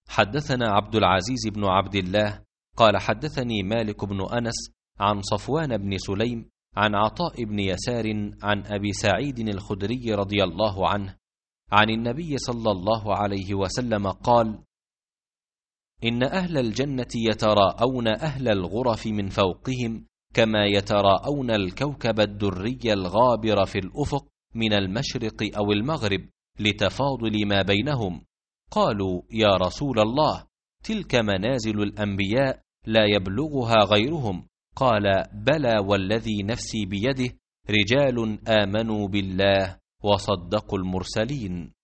حدثنا عبد العزيز بن عبد الله قال حدثني مالك بن أنس عن صفوان بن سليم عن عطاء بن يسار عن أبي سعيد الخدري رضي الله عنه عن النبي صلى الله عليه وسلم قال: إن أهل الجنة يتراءون أهل الغرف من فوقهم كما يتراءون الكوكب الدري الغابر في الأفق من المشرق أو المغرب لتفاضل ما بينهم. قالوا: يا رسول الله، تلك منازل الأنبياء لا يبلغها غيرهم. قال: بلى والذي نفسي بيده، رجال آمنوا بالله وصدقوا المرسلين.